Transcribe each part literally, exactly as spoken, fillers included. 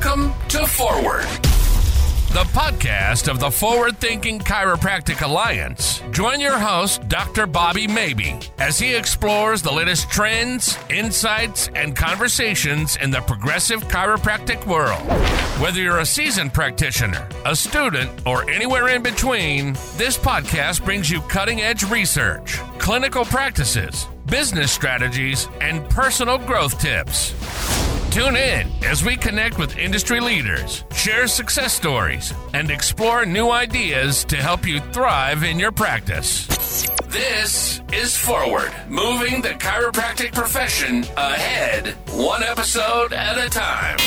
Welcome to Forward, the podcast of the Forward Thinking Chiropractic Alliance. Join your host, Doctor Bobby Maybe, as he explores the latest trends, insights, and conversations in the progressive chiropractic world. Whether you're a seasoned practitioner, a student, or anywhere in between, this podcast brings you cutting-edge research, clinical practices, business strategies, and personal growth tips. Tune in as we connect with industry leaders, share success stories, and explore new ideas to help you thrive in your practice. This is Forward, moving the chiropractic profession ahead, one episode at a time.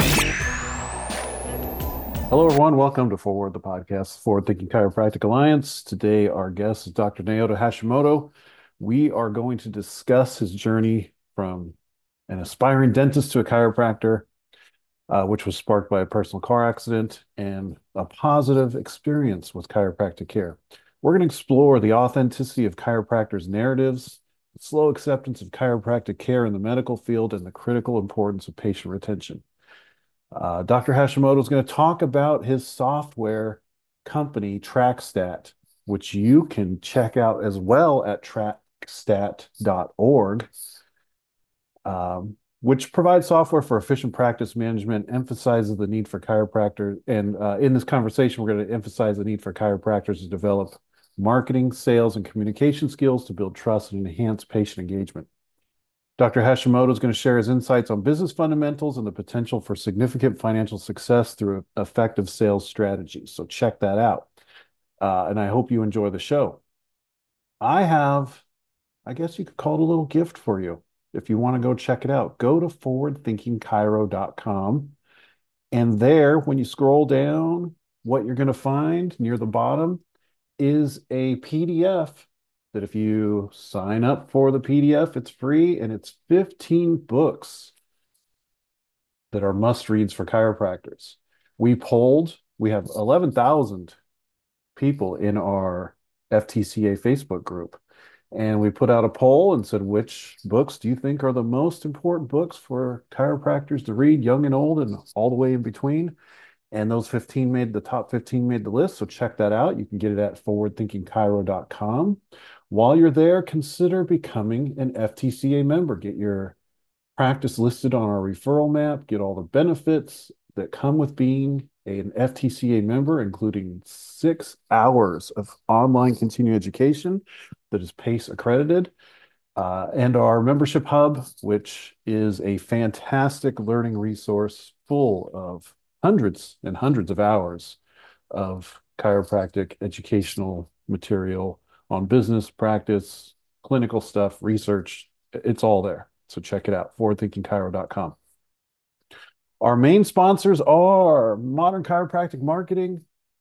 Hello, everyone. Welcome to Forward, the podcast, Forward Thinking Chiropractic Alliance. Today, our guest is Doctor Naoto Hashimoto. We are going to discuss his journey from an aspiring dentist to a chiropractor, uh, which was sparked by a personal car accident and a positive experience with chiropractic care. We're going to explore the authenticity of chiropractors' narratives, the slow acceptance of chiropractic care in the medical field, and the critical importance of patient retention. Uh, Doctor Hashimoto is going to talk about his software company, TrackStat, which you can check out as well at trackstat dot org. Um, which provides software for efficient practice management, emphasizes the need for chiropractors. And uh, in this conversation, we're going to emphasize the need for chiropractors to develop marketing, sales, and communication skills to build trust and enhance patient engagement. Doctor Hashimoto is going to share his insights on business fundamentals and the potential for significant financial success through effective sales strategies. So check that out. Uh, and I hope you enjoy the show. I have, I guess you could call it a little gift for you. If you want to go check it out, go to forward thinking chiro dot com. And there, when you scroll down, what you're going to find near the bottom is a P D F that if you sign up for the P D F, it's free, and it's fifteen books that are must-reads for chiropractors. We polled, we have eleven thousand people in our F T C A Facebook group. And we put out a poll and said, which books do you think are the most important books for chiropractors to read, young and old, and all the way in between? And those fifteen made the top fifteen made the list. So check that out. You can get it at forward thinking chiro dot com. While you're there, consider becoming an F T C A member. Get your practice listed on our referral map. Get all the benefits that come with being an F T C A member, including six hours of online continuing education that is PACE accredited, uh, and our membership hub, which is a fantastic learning resource full of hundreds and hundreds of hours of chiropractic educational material on business, practice, clinical stuff, research. It's all there. So check it out, forward thinking chiro dot com. Our main sponsors are Modern Chiropractic Marketing.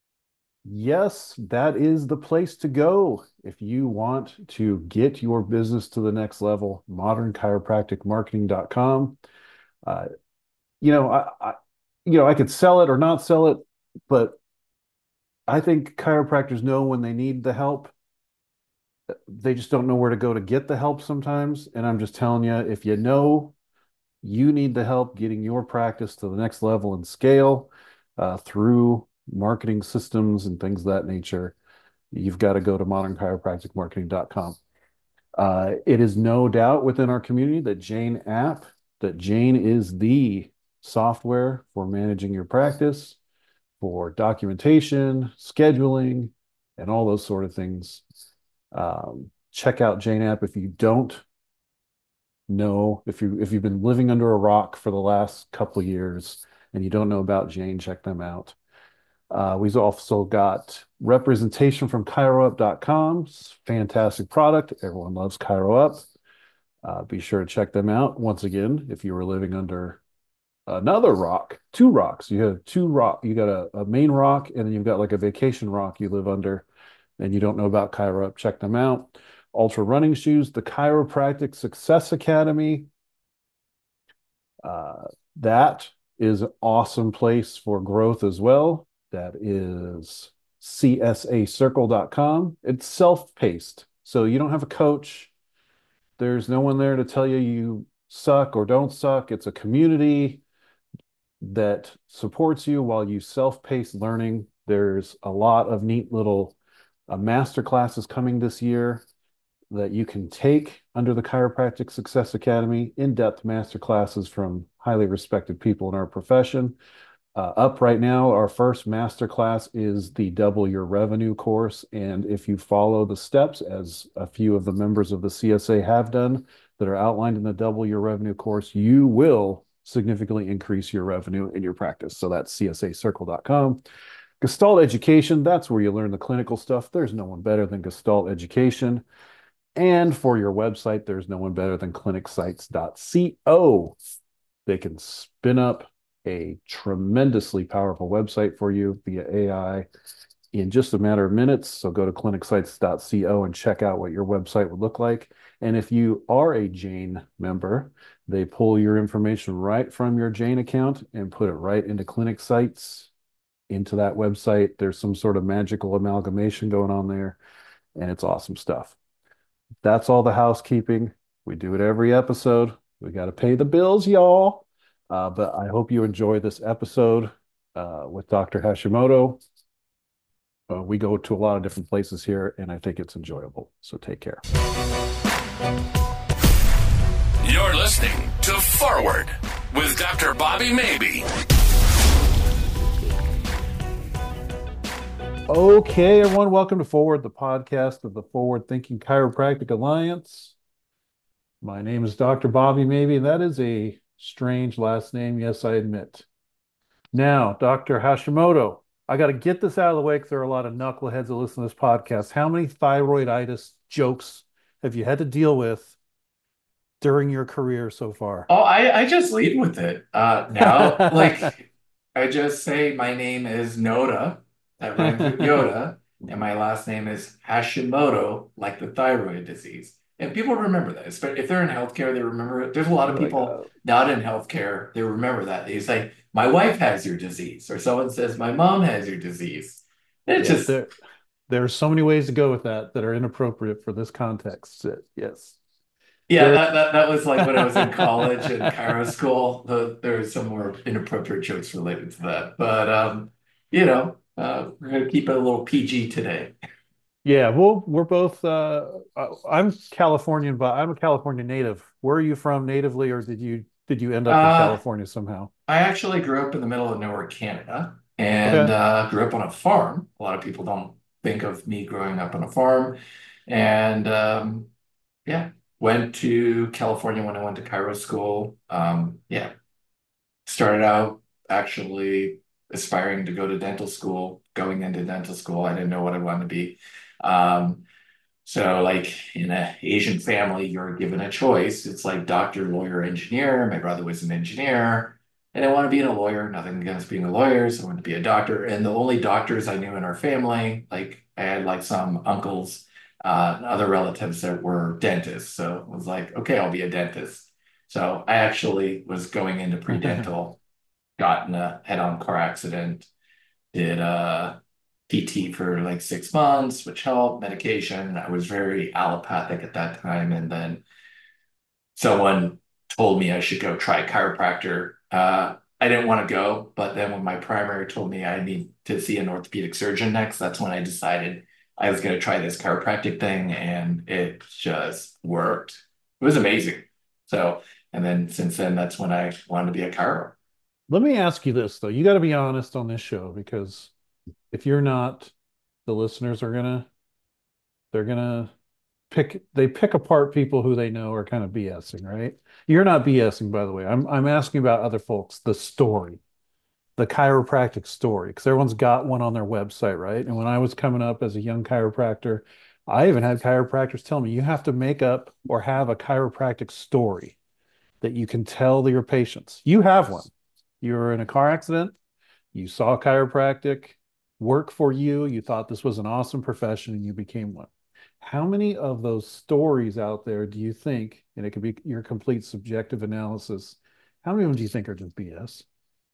Yes, that is the place to go if you want to get your business to the next level. modern chiropractic marketing dot com. Uh, you know, I, I, you know, I could sell it or not sell it, but I think chiropractors know when they need the help. They just don't know where to go to get the help sometimes. And I'm just telling you, if you know you need the help getting your practice to the next level and scale uh, through marketing systems and things of that nature, you've got to go to modern chiropractic marketing dot com. Uh, it is no doubt within our community that Jane app, that Jane is the software for managing your practice, for documentation, scheduling, and all those sort of things. Um, check out Jane app if you don't know, if you if you've been living under a rock for the last couple of years and you don't know about Jane, check them out. Uh, we've also got representation from chiro up dot com. Fantastic product. Everyone loves ChiroUp. Uh, be sure to check them out. Once again, if you were living under another rock, two rocks, you have two rock, you got a, a main rock, and then you've got like a vacation rock you live under, and you don't know about ChiroUp, check them out. Ultra Running Shoes, the Chiropractic Success Academy. Uh, that is an awesome place for growth as well. That is C S A circle dot com. It's self-paced, so you don't have a coach. There's no one there to tell you you suck or don't suck. It's a community. that supports you while you self-paced learning. There's a lot of neat little uh, master classes coming this year that you can take under the Chiropractic Success Academy, in-depth master classes from highly respected people in our profession. Uh, up right now, our first master class is the Double Your Revenue course. And if you follow the steps, as a few of the members of the C S A have done that are outlined in the Double Your Revenue course, you will significantly increase your revenue in your practice. So that's C S A circle dot com. Gestalt Education, that's where you learn the clinical stuff. There's no one better than Gestalt Education. And for your website, there's no one better than clinic sites dot co. They can spin up a tremendously powerful website for you via A I in just a matter of minutes. So go to clinic sites dot co and check out what your website would look like. And if you are a Jane member, they pull your information right from your Jane account and put it right into Clinic Sites, into that website. There's some sort of magical amalgamation going on there, and it's awesome stuff. That's all the housekeeping. We do it every episode. We got to pay the bills, y'all. Uh, but I hope you enjoy this episode uh, with Doctor Hashimoto. Uh, we go to a lot of different places here, and I think it's enjoyable. So take care. You're listening to Forward with Doctor Bobby Maybe. Okay, everyone, welcome to Forward, the podcast of the Forward Thinking Chiropractic Alliance. My name is Doctor Bobby Maybe, and that is a strange last name, yes, I admit. Now, Doctor Hashimoto, I got to get this out of the way because there are a lot of knuckleheads that listen to this podcast. How many thyroiditis jokes have you had to deal with during your career so far? Oh, I, I just lead with it. Uh, now, like, I just say my name is Noda, that rhymes with Yoda, and my last name is Hashimoto, like the thyroid disease. And people remember that. Espe- If they're in healthcare, they remember it. There's a lot of Like, people uh, not in healthcare, they remember that. They say, my wife has your disease, or someone says, my mom has your disease. It's yeah, just, there, there are so many ways to go with that that are inappropriate for this context. Uh, Yes. yeah, There, that, that, that was like when I was in college and Cairo school. The, there was some more inappropriate jokes related to that. But, um, you know, uh, we're going to keep it a little P G today. yeah, well, we're both, uh, uh, I'm Californian, but I'm a California native. Where are you from natively, or did you did you end up in Uh, California somehow? I actually grew up in the middle of nowhere, Canada, and Okay. uh, grew up on a farm. A lot of people don't think of me growing up on a farm. And um, yeah, went to California when I went to Cairo school. Um, yeah, started out actually aspiring to go to dental school. Going into dental school, I didn't know what I wanted to be. Um, so like in an Asian family, you're given a choice. It's like doctor, lawyer, engineer. My brother was an engineer. I didn't want to be a lawyer, nothing against being a lawyer. So I wanted to be a doctor. And the only doctors I knew in our family, like I had like some uncles, uh, and other relatives that were dentists. So it was like, okay, I'll be a dentist. So I actually was going into pre-dental, got in a head-on car accident, did uh P T for like six months, which helped, medication. I was very allopathic at that time. And then someone told me I should go try chiropractor. Uh, I didn't want to go, but then when my primary told me I need to see an orthopedic surgeon next, that's when I decided I was going to try this chiropractic thing, and it just worked. It was amazing. So, and then since then, that's when I wanted to be a chiro. Let me ask you this though. You got to be honest on this show because if you're not, the listeners are gonna they're gonna pick they pick apart people who they know are kind of BSing, right? You're not BSing, by the way. I'm I'm asking about other folks, the story, the chiropractic story, because everyone's got one on their website, right? And when I was coming up as a young chiropractor, I even had chiropractors tell me you have to make up or have a chiropractic story that you can tell your patients. You have one. You were in a car accident, you saw chiropractic work for you, you thought this was an awesome profession, and you became one. How many of those stories out there do you think, and it could be your complete subjective analysis, how many of them do you think are just B S?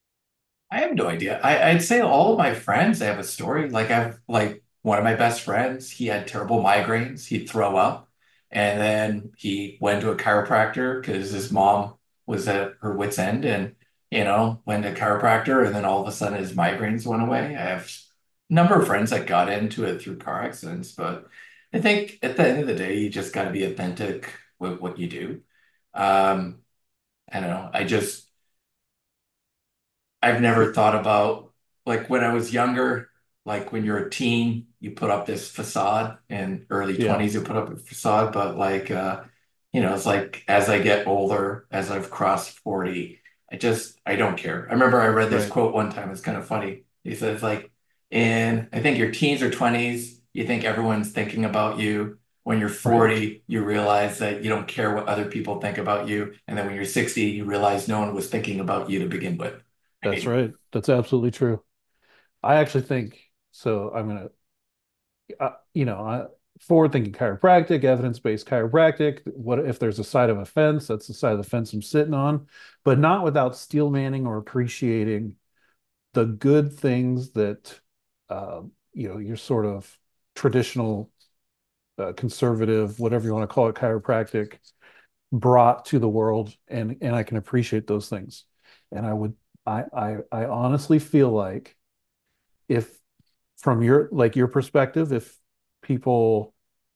I have no idea. I, I'd say all of my friends have a story. Like I've like one of my best friends, he had terrible migraines. He'd throw up. And then he went to a chiropractor because his mom was at her wit's end. And you know, went to chiropractor and then all of a sudden his migraines went away. I have a number of friends that got into it through car accidents, but I think at the end of the day, you just got to be authentic with what you do. Um, I don't know. I just, I've never thought about like when I was younger, like when you're a teen, you put up this facade, and early Yeah, twenties you put up a facade, but like uh you know, it's like as I get older, as I've crossed forty, I just I don't care. I remember I read this right. quote one time, it's kind of funny. He says like in I think your teens or twenties, you think everyone's thinking about you. When you're Right. forty, you realize that you don't care what other people think about you. And then when you're sixty, you realize no one was thinking about you to begin with. That's Right? right. That's absolutely true. I actually think so. I'm gonna, uh, you know, uh, forward-thinking chiropractic, evidence-based chiropractic. What if there's a side of a fence? That's the side of the fence I'm sitting on, but not without steel manning or appreciating the good things that, uh, you know, your sort of traditional, uh, conservative, whatever you want to call it, chiropractic brought to the world, and and I can appreciate those things. And I would, I I I honestly feel like if from your like your perspective, if people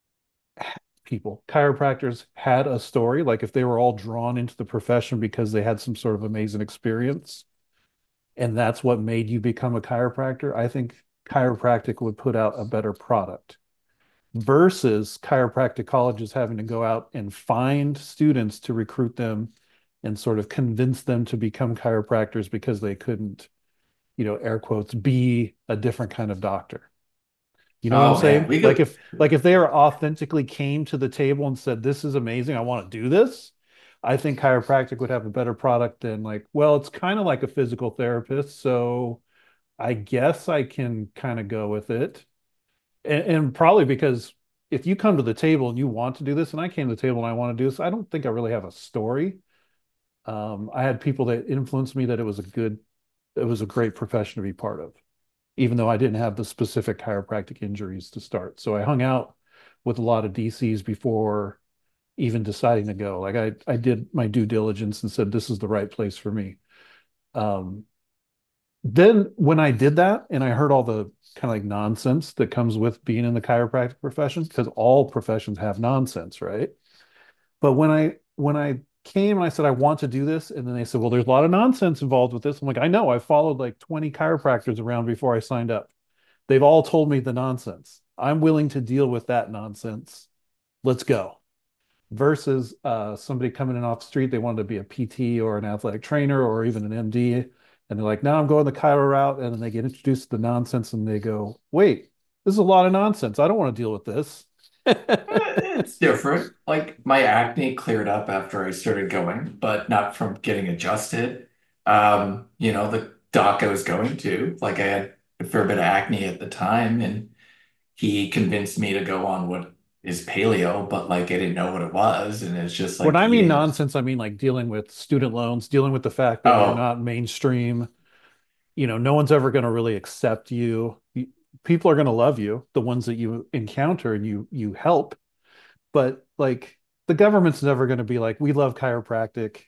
people chiropractors had a story, like if they were all drawn into the profession because they had some sort of amazing experience, and that's what made you become a chiropractor, I think chiropractic would put out a better product versus chiropractic colleges having to go out and find students to recruit them and sort of convince them to become chiropractors because they couldn't, you know, air quotes, be a different kind of doctor. You know what I'm Oh man, saying? we Like could. if like if they are authentically came to the table and said, "This is amazing, I want to do this," I think chiropractic would have a better product than like, well, it's kind of like a physical therapist, so I guess I can kind of go with it. And, and probably because if you come to the table and you want to do this, and I came to the table and I want to do this, I don't think I really have a story. Um, I had people that influenced me that it was a good, it was a great profession to be part of, even though I didn't have the specific chiropractic injuries to start. So I hung out with a lot of D Cs before even deciding to go. Like I, I did my due diligence and said, this is the right place for me. Um, then when I did that and I heard all the kind of like nonsense that comes with being in the chiropractic profession, because all professions have nonsense, right? But when I when I came and I said I want to do this, and then they said, well, there's a lot of nonsense involved with this. I'm like, I know, I followed like twenty chiropractors around before I signed up. They've all told me the nonsense. I'm willing to deal with that nonsense. Let's go. Versus uh, somebody coming in off the street, they wanted to be a P T or an athletic trainer or even an M D. And they're like, now I'm going the chiro route. And then they get introduced to the nonsense and they go, wait, this is a lot of nonsense. I don't want to deal with this. Eh, It's different. Like my acne cleared up after I started going, but not from getting adjusted. Um, you know, the doc I was going to, like I had a fair bit of acne at the time, and he convinced me to go on what is paleo, but like I didn't know what it was, and it's just When like I mean eating. nonsense, I mean like dealing with student loans, dealing with the fact that you're Oh, not mainstream. You know, no one's ever going to really accept you. People are going to love you, the ones that you encounter and you you help. But like the government's never going to be like, we love chiropractic.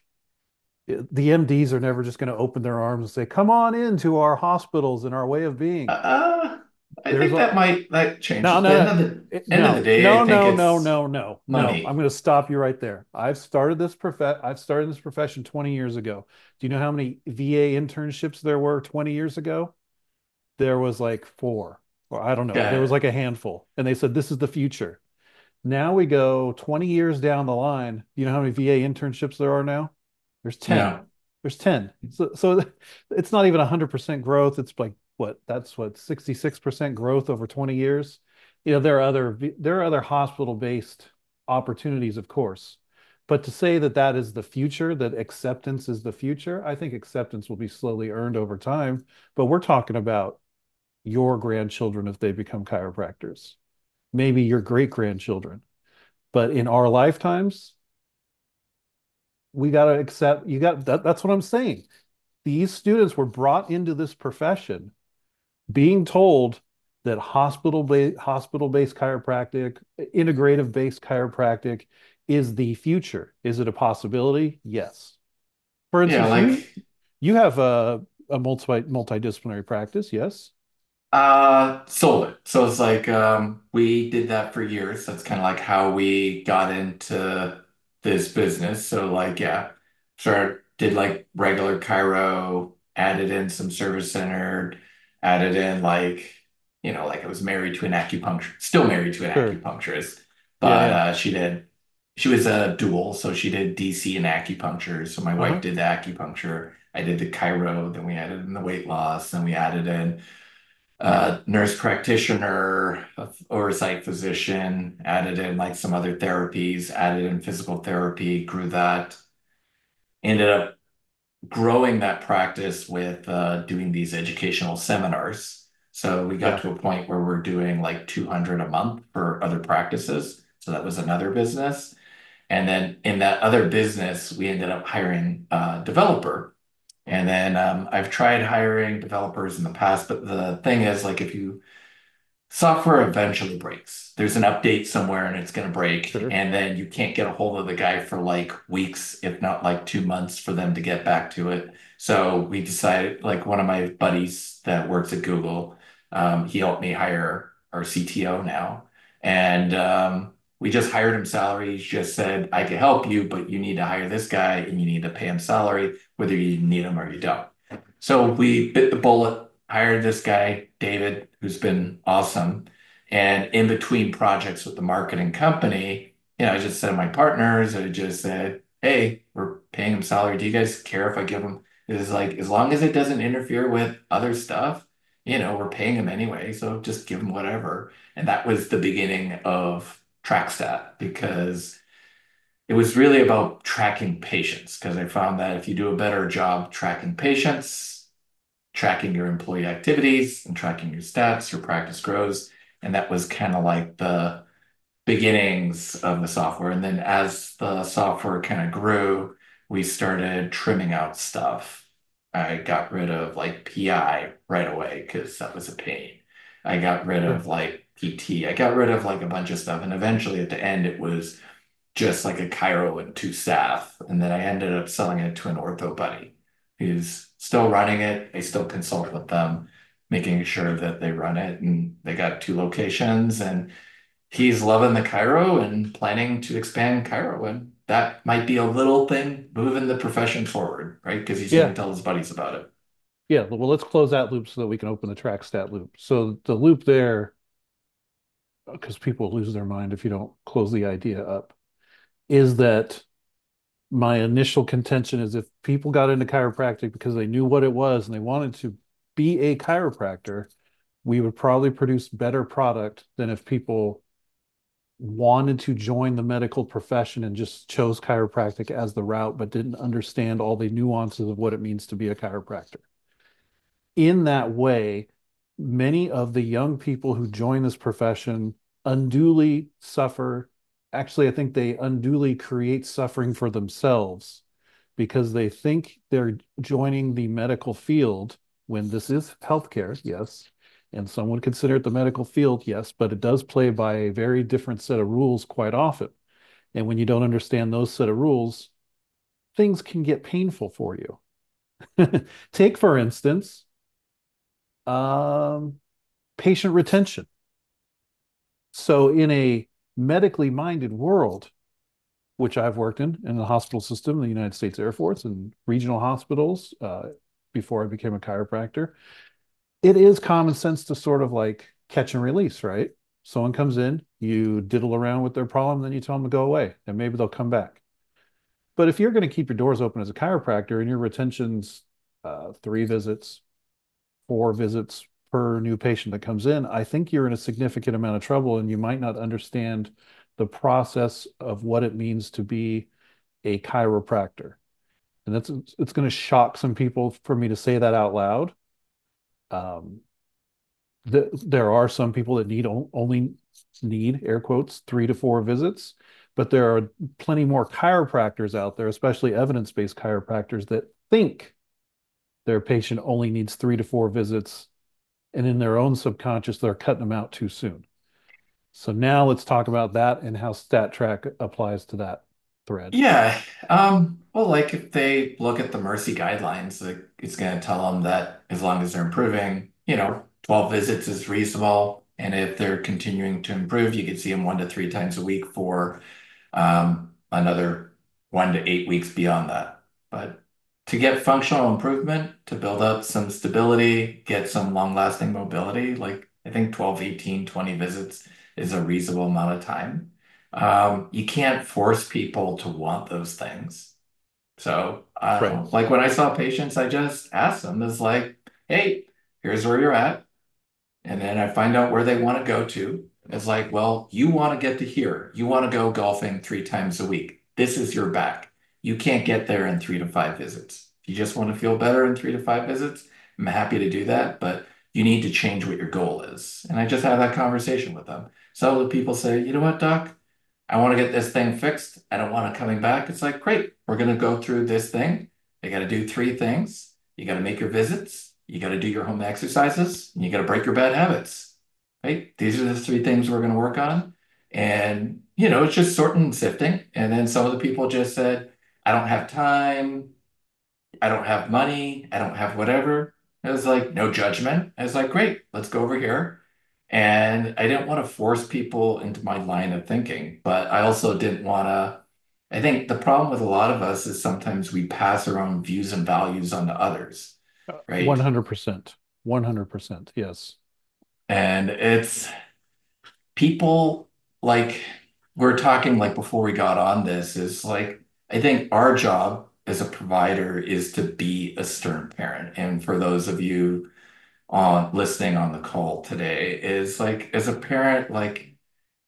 The M Ds are never just going to open their arms and say, come on into our hospitals and our way of being. uh, I There's think a that might that change. no, At the end no, of the end of the no, day, I no, think no, no, it's no, no, no. I'm money. going to stop you right there. I've started this prof I've started this profession twenty years ago. Do you know how many V A internships there were twenty years ago? There was like four, or I don't know. There was Okay. like a handful. And they said, this is the future. Now we go twenty years down the line. You know how many V A internships there are now? There's ten. No. There's ten. So, so it's not even one hundred percent growth. It's like what? That's what sixty-six percent growth over twenty years. You know, there are other there are other hospital-based opportunities, of course. But to say that that is the future, that acceptance is the future, I think acceptance will be slowly earned over time. But we're talking about your grandchildren if they become chiropractors, maybe your great grandchildren. But in our lifetimes, we got to accept, you got that. That's what I'm saying. These students were brought into this profession being told that hospital based hospital based chiropractic, integrative based chiropractic is the future. Is it a possibility? Yes. For Yeah, instance, you like You have a a multi multidisciplinary practice, yes? Uh, sold it. So it's like um, we did that for years. That's kind of like how we got into this business. So like, yeah, sure, did like regular chiro, added in some service center, added in like, you know, like I was married to an acupuncture, still married to an Sure. acupuncturist, Yeah, but yeah. uh, she did, she was a dual, so she did D C and acupuncture. So my wife Uh-huh. did the acupuncture. I did the chiro, then we added in the weight loss, then we added in uh, nurse practitioner, oversight physician, added in like some other therapies, added in physical therapy, grew that, ended up growing that practice with uh, doing these educational seminars. So we got Yeah. to a point where we're doing like two hundred a month for other practices. So that was another business. And then in that other business, we ended up hiring a developer. And then um, I've tried hiring developers in the past, but the thing is, like, if you software eventually breaks. There's an update somewhere and it's going to break, Sure. and then you can't get a hold of the guy for like weeks, if not like two months, for them to get back to it. So we decided, like one of my buddies that works at Google, um, he helped me hire our C T O now, and um, we just hired him salary. He just said, I can help you, but you need to hire this guy and you need to pay him salary, whether you need him or you don't. So we bit the bullet, hired this guy, David, who's been awesome. And in between projects with the marketing company, you know, I just said to my partners, I just said, hey, we're paying him salary. Do you guys care if I give him? It's like, as long as it doesn't interfere with other stuff, you know, we're paying him anyway. So just give him whatever. And that was the beginning of TrackStat, because it was really about tracking patients. Because I found that if you do a better job tracking patients, tracking your employee activities and tracking your stats, your practice grows. And that was kind of like the beginnings of the software. And then as the software kind of grew, we started trimming out stuff. I got rid of like P I right away because that was a pain. I got rid Sure. of like P T. I got rid of like a bunch of stuff. And eventually at the end, it was just like a chiro and two staff. And then I ended up selling it to an ortho buddy who's still running it. I still consult with them, making sure that they run it. And they got two locations, and he's loving the chiro and planning to expand chiro. And that might be a little thing moving the profession forward, right? Because he's going to Yeah. tell his buddies about it. Yeah. Well, let's close that loop so that we can open the track stat loop. So the loop there, because people lose their mind if you don't close the idea up, is that my initial contention is if people got into chiropractic because they knew what it was and they wanted to be a chiropractor, we would probably produce better product than if people wanted to join the medical profession and just chose chiropractic as the route, but didn't understand all the nuances of what it means to be a chiropractor. In that way, many of the young people who join this profession unduly suffer. Actually, I think they unduly create suffering for themselves because they think they're joining the medical field when this is healthcare, yes. And some would consider it the medical field, yes, but it does play by a very different set of rules quite often. And when you don't understand those set of rules, things can get painful for you. Take, for instance, um, patient retention. So, in a medically minded world, which I've worked in, in the hospital system, the United States Air Force, and regional hospitals uh, before I became a chiropractor, it is common sense to sort of like catch and release, right? Someone comes in, you diddle around with their problem, then you tell them to go away, and maybe they'll come back. But if you're going to keep your doors open as a chiropractor and your retention's uh, three visits, four visits per new patient that comes in, I think you're in a significant amount of trouble and you might not understand the process of what it means to be a chiropractor. And that's it's going to shock some people for me to say that out loud. Um, the, there are some people that need only need air quotes three to four visits, but there are plenty more chiropractors out there, especially evidence-based chiropractors, that think their patient only needs three to four visits, and in their own subconscious, they're cutting them out too soon. So now let's talk about that and how StatTrack applies to that. thread. Yeah. Um, well, like if they look at the Mercy guidelines, like it's going to tell them that as long as they're improving, you know, twelve visits is reasonable. And if they're continuing to improve, you could see them one to three times a week for um, another one to eight weeks beyond that. But to get functional improvement, to build up some stability, get some long-lasting mobility, like I think twelve, eighteen, twenty visits is a reasonable amount of time. Um, you can't force people to want those things. So, I don't Right. know, like when I saw patients, I just asked them, it's like, hey, here's where you're at. And then I find out where they want to go to. It's like, well, you want to get to here. You want to go golfing three times a week. This is your back. You can't get there in three to five visits. If you just want to feel better in three to five visits, I'm happy to do that, but you need to change what your goal is. And I just have that conversation with them. Some of the people say, you know what, doc? I want to get this thing fixed. I don't want it coming back. It's like, great, we're going to go through this thing. You got to do three things. You got to make your visits. You got to do your home exercises. And you got to break your bad habits. Right? These are the three things we're going to work on. And, you know, it's just sorting and sifting. And then some of the people just said, I don't have time. I don't have money. I don't have whatever. It was like, no judgment. I was like, great, let's go over here. And I didn't want to force people into my line of thinking, but I also didn't want to. I think the problem with a lot of us is sometimes we pass our own views and values on to others, right? one hundred percent. one hundred percent. Yes. And it's people like we're talking like before we got on this is like, I think our job as a provider is to be a stern parent. And for those of you on listening on the call today is like as a parent, like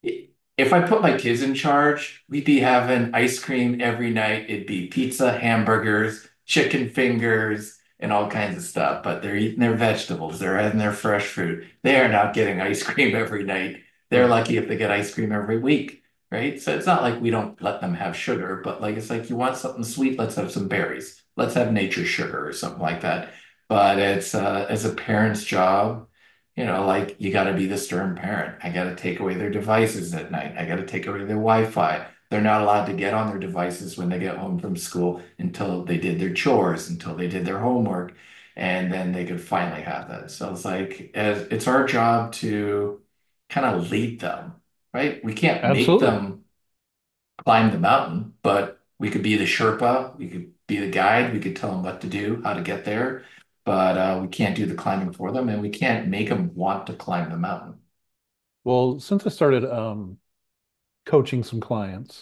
if I put my kids in charge, we'd be having ice cream every night. It'd be pizza, hamburgers, chicken fingers, and all kinds of stuff. But they're eating their vegetables, they're having their fresh fruit. They are not getting ice cream every night. They're Right. lucky if they get ice cream every week, right? So it's not like we don't let them have sugar, but like it's like you want something sweet, let's have some berries. Let's have nature sugar or something like that. But it's uh, as a parent's job, you know, like you got to be the stern parent. I got to take away their devices at night. I got to take away their Wi-Fi. They're not allowed to get on their devices when they get home from school until they did their chores, until they did their homework, and then they could finally have that. So it's like as, it's our job to kind of lead them, right? We can't make Absolutely. them climb the mountain, but we could be the Sherpa, we could be the guide, we could tell them what to do, how to get there, but uh, we can't do the climbing for them, and we can't make them want to climb the mountain. Well, since I started um, coaching some clients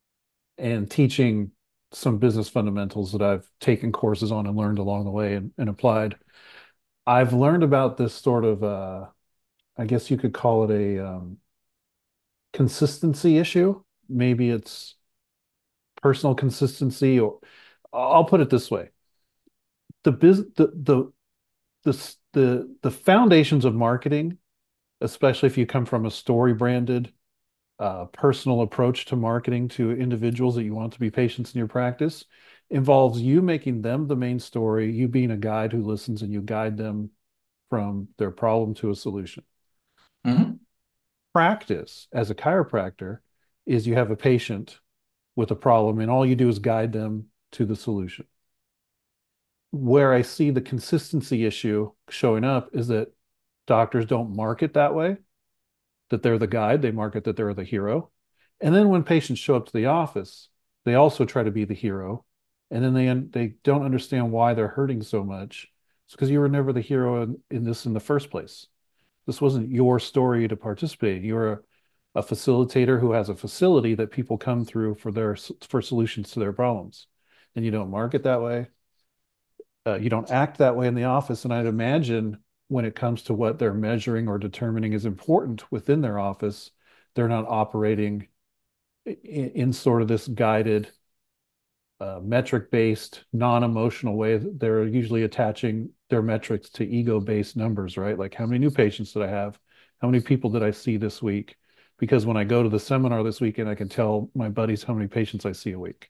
and teaching some business fundamentals that I've taken courses on and learned along the way and, and applied, I've learned about this sort of, uh, I guess you could call it a um, consistency issue. Maybe it's personal consistency, or I'll put it this way: the biz, the the the the the foundations of marketing, especially if you come from a story branded, uh, personal approach to marketing to individuals that you want to be patients in your practice, involves you making them the main story, you being a guide who listens and you guide them from their problem to a solution. Mhm. Practice as a chiropractor is you have a patient with a problem and all you do is guide them to the solution. Where I see the consistency issue showing up is that doctors don't market that way, that they're the guide, they market that they're the hero. And then when patients show up to the office, they also try to be the hero. And then they they don't understand why they're hurting so much. It's because you were never the hero in, in this in the first place. This wasn't your story to participate in. You're a, a facilitator who has a facility that people come through for their for solutions to their problems. And you don't market that way. Uh, you don't act that way in the office. And I'd imagine when it comes to what they're measuring or determining is important within their office, they're not operating in, in sort of this guided, uh, metric-based, non-emotional way. They're usually attaching their metrics to ego-based numbers, right? Like how many new patients did I have? How many people did I see this week? Because when I go to the seminar this weekend, I can tell my buddies how many patients I see a week,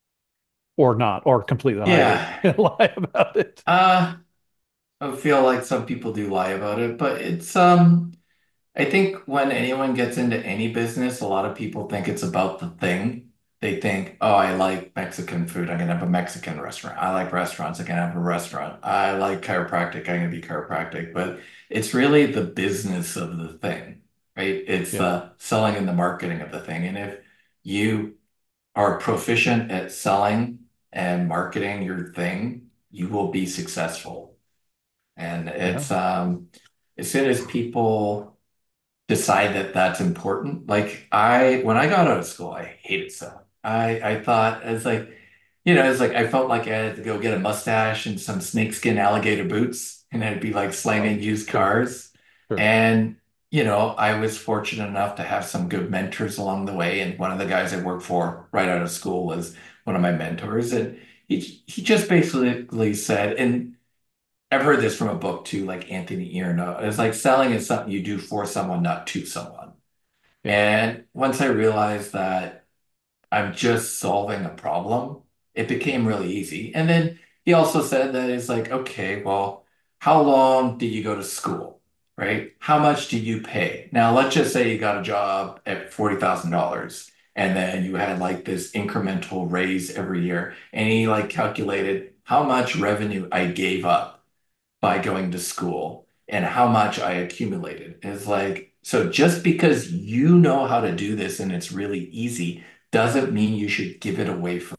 or not, or completely lie, Yeah. lie about it. Uh, I feel like some people do lie about it, but it's um I think when anyone gets into any business, a lot of people think it's about the thing. they think, oh, I like Mexican food. I'm gonna have a Mexican restaurant. I like restaurants. I can have a restaurant. I like chiropractic. I'm gonna be chiropractic. But it's really the business of the thing, right? It's Yeah. the selling and the marketing of the thing. And if you are proficient at selling and marketing your thing, you will be successful. And Yeah. it's um, as soon as people decide that that's important. Like I, when I got out of school, I hated selling. I, I thought it's like, you know, it's like I felt like I had to go get a mustache and some snakeskin alligator boots, and I'd be like Oh, slanging used sure. cars. Sure. And, you know, I was fortunate enough to have some good mentors along the way. And one of the guys I worked for right out of school was one of my mentors. And he he just basically said, and I've heard this from a book too, like Anthony Ierno. It's like selling is something you do for someone, not to someone. Yeah. And once I realized that I'm just solving a problem, it became really easy. And then he also said that it's like, okay, well, how long did you go to school? Right? How much did you pay? Now, let's just say you got a job at forty thousand dollars and then you had like this incremental raise every year. And he like calculated how much revenue I gave up by going to school and how much I accumulated. It's like, so just because you know how to do this and it's really easy doesn't mean you should give it away for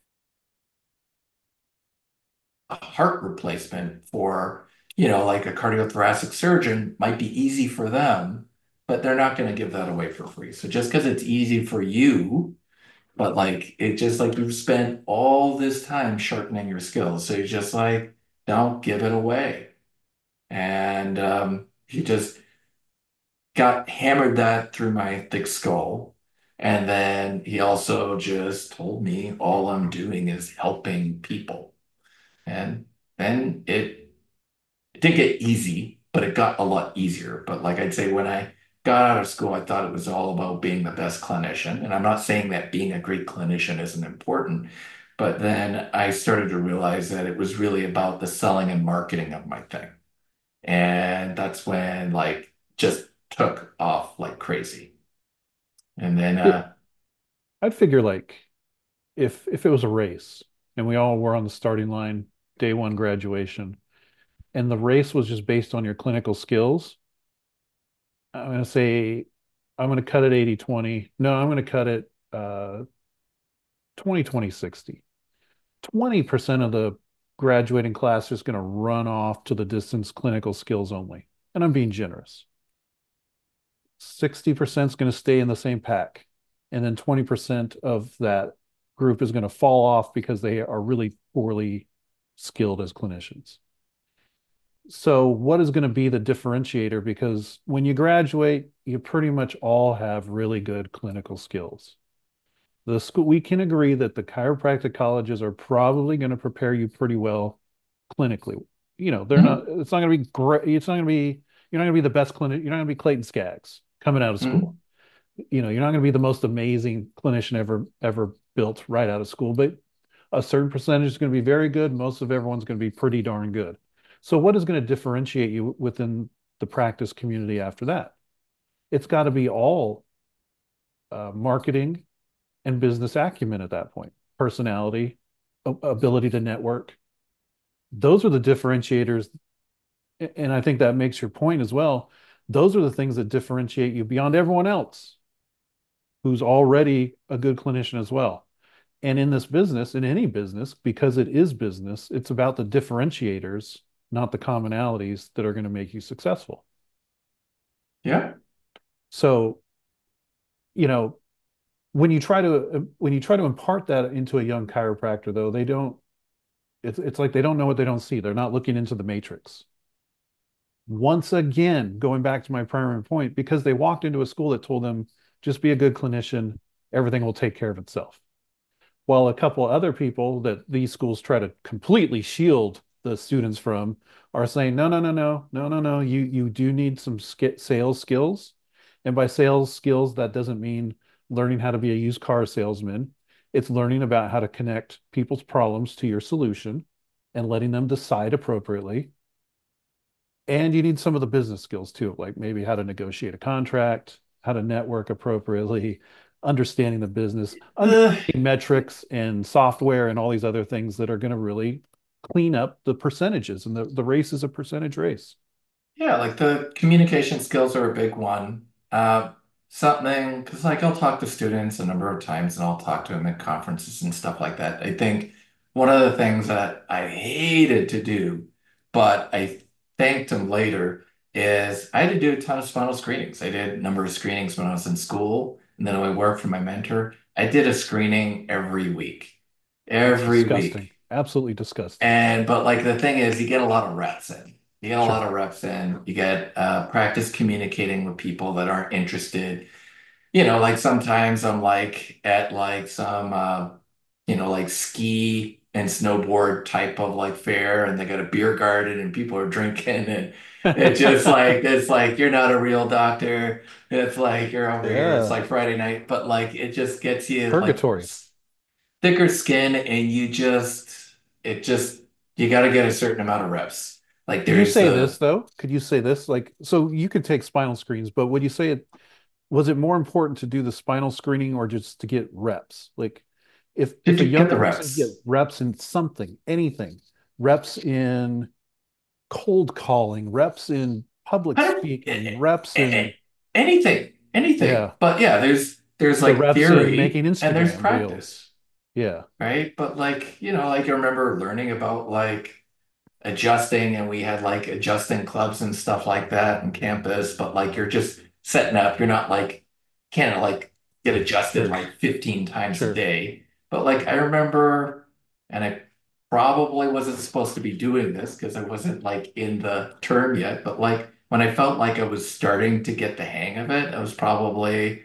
a heart replacement for, you know, like a cardiothoracic surgeon might be easy for them, but they're not going to give that away for free. So just because it's easy for you, but like it just like you've spent all this time sharpening your skills. So you just like, don't give it away. And um, he just got hammered that through my thick skull. And then he also just told me all I'm doing is helping people. And then it, it didn't get easy, but it got a lot easier. But like I'd say, when I got out of school, I thought it was all about being the best clinician. And I'm not saying that being a great clinician isn't important, but then I started to realize that it was really about the selling and marketing of my thing. And that's when like just took off like crazy. And then Yeah. uh I'd figure like if if it was a race and we all were on the starting line day one graduation and the race was just based on your clinical skills, I'm going to say I'm going to cut it eighty twenty. No, I'm going to cut it uh twenty twenty sixty. twenty percent of the graduating class is going to run off to the distance clinical skills only. And I'm being generous. sixty percent is going to stay in the same pack. And then twenty percent of that group is going to fall off because they are really poorly skilled as clinicians. So, what is going to be the differentiator? Because when you graduate, you pretty much all have really good clinical skills. The school, we can agree that the chiropractic colleges are probably going to prepare you pretty well clinically. You know, they're not, mhm, it's not going to be great. It's not going to be, you're not going to be the best clinic. You're not going to be Clayton Skaggs coming out of school. mhm. You know, you're not going to be the most amazing clinician ever, ever built right out of school, but a certain percentage is going to be very good. Most of everyone's going to be pretty darn good. So what is going to differentiate you within the practice community after that? It's got to be all uh, marketing and business acumen at that point, personality, ability to network. Those are the differentiators. And I think that makes your point as well. Those are the things that differentiate you beyond everyone else who's already a good clinician as well. And in this business, in any business, because it is business, it's about the differentiators, not the commonalities that are going to make you successful. Yeah. So, you know, when you try to when you try to impart that into a young chiropractor, though, they don't, it's it's like they don't know what they don't see. They're not looking into the matrix. Once again, going back to my primary point, because they walked into a school that told them just be a good clinician, everything will take care of itself. While a couple other people that these schools try to completely shield the students from are saying, no, no, no, no, no, no, no. You you do need some sk sales skills. And by sales skills, that doesn't mean learning how to be a used car salesman. It's learning about how to connect people's problems to your solution and letting them decide appropriately. And you need some of the business skills too, like maybe how to negotiate a contract, how to network appropriately, understanding the business, Uh, understanding metrics and software and all these other things that are going to really clean up the percentages. And the, the race is a percentage race. yeah, like the communication skills are a big one. Uh, something, because like I'll talk to students a number of times and I'll talk to them at conferences and stuff like that. I think one of the things that I hated to do, but I thanked them later, is I had to do a ton of spinal screenings. I did a number of screenings when I was in school, and then when I worked for my mentor, I did a screening every week. That's Every disgusting. week. Absolutely disgusting. And but like the thing is, you get a lot of reps in. You get a lot Sure. of reps in. You get uh, practice communicating with people that aren't interested. You know, like sometimes I'm like at like some uh, you know, like ski and snowboard type of like fair, and they got a beer garden and people are drinking, and it's just like it's like you're not a real doctor. It's like you're over here. It's Yeah. like Friday night, but like it just gets you like Purgatory. thicker skin and you just it just you got to get a certain amount of reps. Like Could you there's say this the though? Could you say this? Like, so you could take spinal screens, but would you say it was it more important to do the spinal screening or just to get reps? Like, if to if a do- young get the person could get reps. reps in something, anything, reps in cold calling, reps in public I don't speaking, eh, reps eh, in eh, anything, anything. yeah, But yeah, there's there's the like reps in making theory and there's Instagram reels. practice, Yeah. right? But like, you know, like I remember learning about like adjusting and we had like adjusting clubs and stuff like that on campus, but like you're just setting up, you're not like can't like get adjusted Sure. like fifteen times a Sure. day. But like I remember, and I probably wasn't supposed to be doing this because I wasn't like in the term yet, but like when I felt like I was starting to get the hang of it, I was probably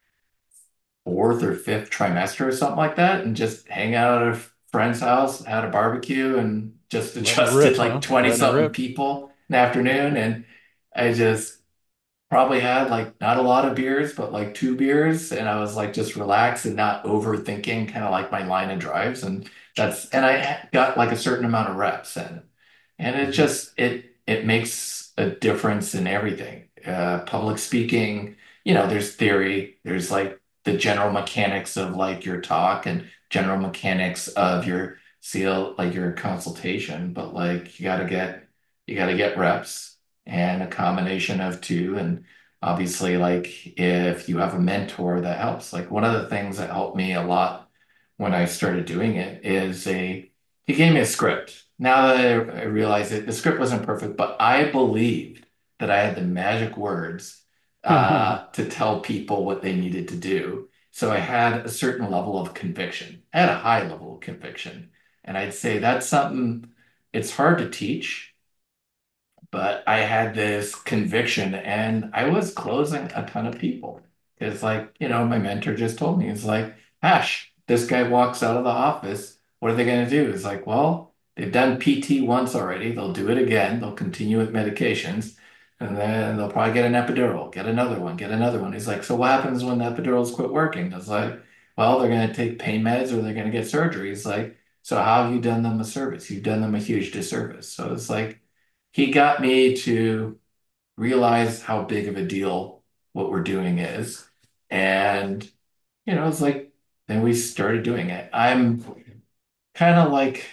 fourth or fifth trimester or something like that, and just hang out at a friend's house, had a barbecue, and just Letting it adjusted rip, like huh? twenty Letting it something rip. people in the afternoon. And I just probably had like not a lot of beers, but like two beers. And I was like just relaxed and not overthinking kind of like my line of drives. And that's, and I got like a certain amount of reps in. And it Mhm. just it it makes a difference in everything. Uh, public speaking, you know, there's theory, there's like the general mechanics of like your talk and general mechanics of your seal, like your consultation, but like you gotta get you gotta get reps and a combination of two. And obviously, like if you have a mentor that helps, like one of the things that helped me a lot when I started doing it is a he gave me a script. Now that I, I realize it, the script wasn't perfect, but I believed that I had the magic words uh, to tell people what they needed to do. So I had a certain level of conviction. I had a high level of conviction. And I'd say that's something, it's hard to teach, but I had this conviction and I was closing a ton of people. It's like, you know, my mentor just told me, it's like, Ash, this guy walks out of the office. What are they going to do? It's like, well, they've done P T once already. They'll do it again. They'll continue with medications. And then they'll probably get an epidural, get another one, get another one. He's like, so what happens when the epidurals quit working? It's like, well, they're going to take pain meds or they're going to get surgery. It's like, so how have you done them a service? You've done them a huge disservice. So it's like, he got me to realize how big of a deal what we're doing is. And, you know, it's like, then we started doing it. I'm kind of like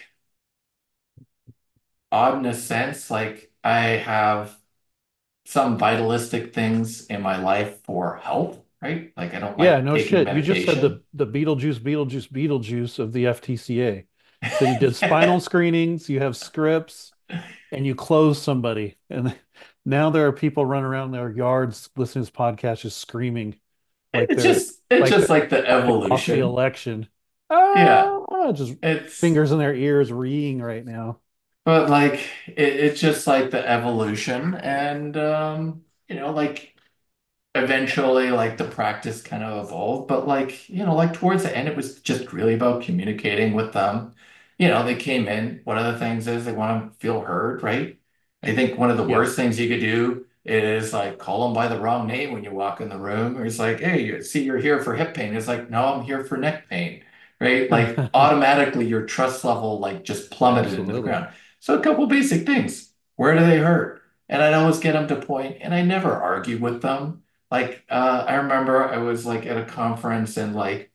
odd in a sense, like I have some vitalistic things in my life for health, right? Like I don't Yeah, like no taking shit. You just said medication. the the Beetlejuice, Beetlejuice, Beetlejuice of the F T C A. So you did spinal screenings, you have scripts, and you close somebody. And now there are people running around their yards listening to this podcast just screaming like It's they're just it's like just they like the lost the evolution. election. Yeah. Ah, just It's fingers in their ears reeing right now. but like it, it's just like the evolution and um you know like eventually like the practice kind of evolved, but like you know like towards the end it was just really about communicating with them. You know they came in, one of the things is they want to feel heard, right? I think one of the Yeah. worst things you could do is like call them by the wrong name when you walk in the room, or it's like, hey, you see you're here for hip pain. It's like, no, I'm here for neck pain, right? Like automatically your trust level like just plummeted into the Absolutely. ground. So a couple basic things, where do they hurt? And I'd always get them to point, and I never argued with them. Like, uh, I remember I was like at a conference and like